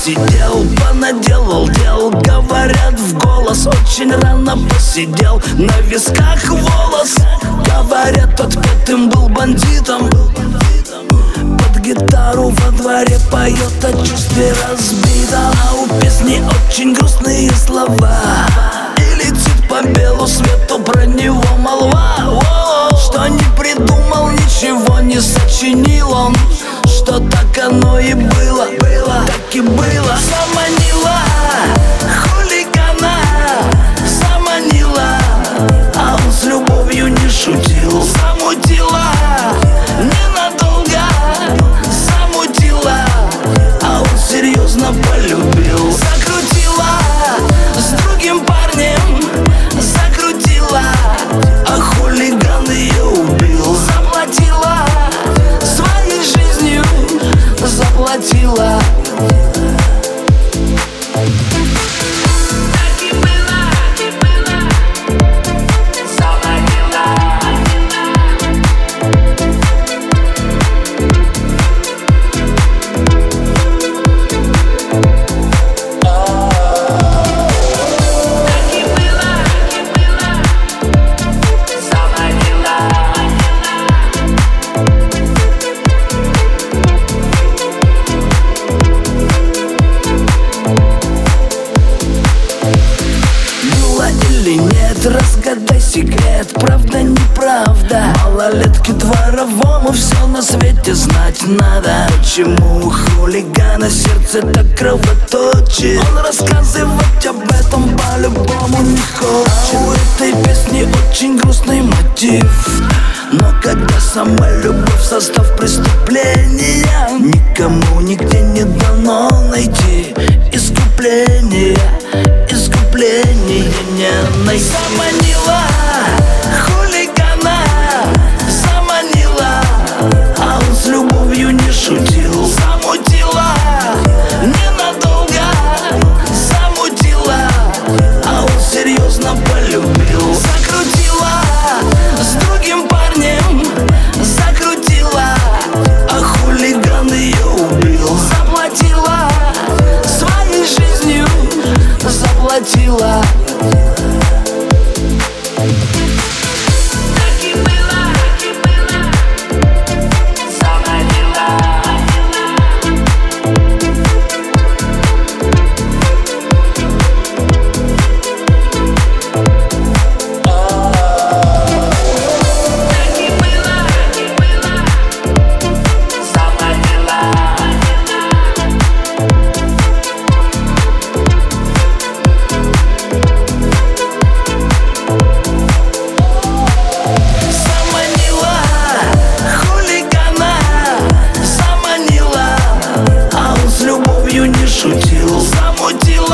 посидел, понаделал дел. Говорят в голос, очень рано посидел. На висках волос. Говорят, отпетым был бандитом. Под гитару во дворе поет о чувстве разбитом. А у песни очень грустные слова. И летит по белу свету про него молва. Что не придумал, ничего не сочинил он. Что так оно и было, так и было. Заманила хулигана, заманила, а он с любовью не шутил. Замутила ненадолго, замутила, а он серьезно полюбил. Закрутила с другим парнем, закрутила, а хулиган ее убил. Заплатила своей жизнью, заплатила. Или нет, разгадай секрет, правда, неправда. Малолетке дворовому все на свете знать надо. Почему у хулигана сердце так кровоточит? Он рассказывать об этом по-любому не хочет. А у этой песни очень грустный мотив. Но когда сама любовь в состав преступления, никому нигде не дано найти искупление. Искупление не найти. Заманила хулигана, заманила, а он с любовью не шутил. Замутила ненадолго, замутила, а он серьезно полюбил. Закрутила с другим парнем, закрутила, а хулиган ее убил. Заплатила своей жизнью, заплатила. Шутил, замутила